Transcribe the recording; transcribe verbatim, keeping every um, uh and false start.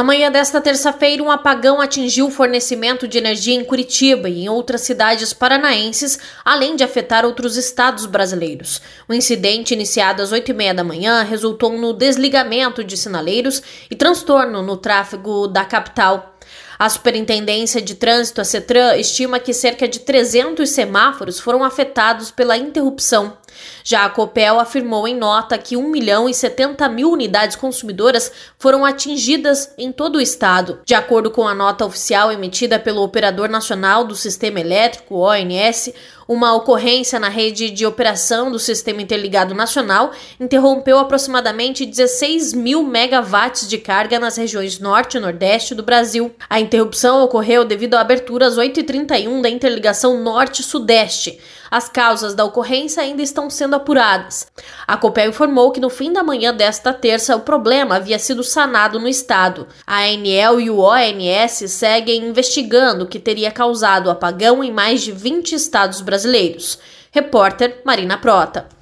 Na manhã desta terça-feira, um apagão atingiu o fornecimento de energia em Curitiba e em outras cidades paranaenses, além de afetar outros estados brasileiros. O incidente, iniciado às oito e meia da manhã, resultou no desligamento de sinaleiros e transtorno no tráfego da capital. A Superintendência de Trânsito, a CETRAN, estima que cerca de trezentos semáforos foram afetados pela interrupção. Já a Copel afirmou em nota que um milhão e setenta mil unidades consumidoras foram atingidas em todo o estado. De acordo com a nota oficial emitida pelo Operador Nacional do Sistema Elétrico, O N S, uma ocorrência na rede de operação do Sistema Interligado Nacional interrompeu aproximadamente dezesseis mil megawatts de carga nas regiões norte e nordeste do Brasil. A interrupção ocorreu devido à abertura às oito e trinta e um da interligação norte-sudeste. As causas da ocorrência ainda estão sendo apuradas. A Copel informou que no fim da manhã desta terça o problema havia sido sanado no estado. A ANEEL e o O N S seguem investigando o que teria causado o apagão em mais de vinte estados brasileiros. Repórter Marina Prota.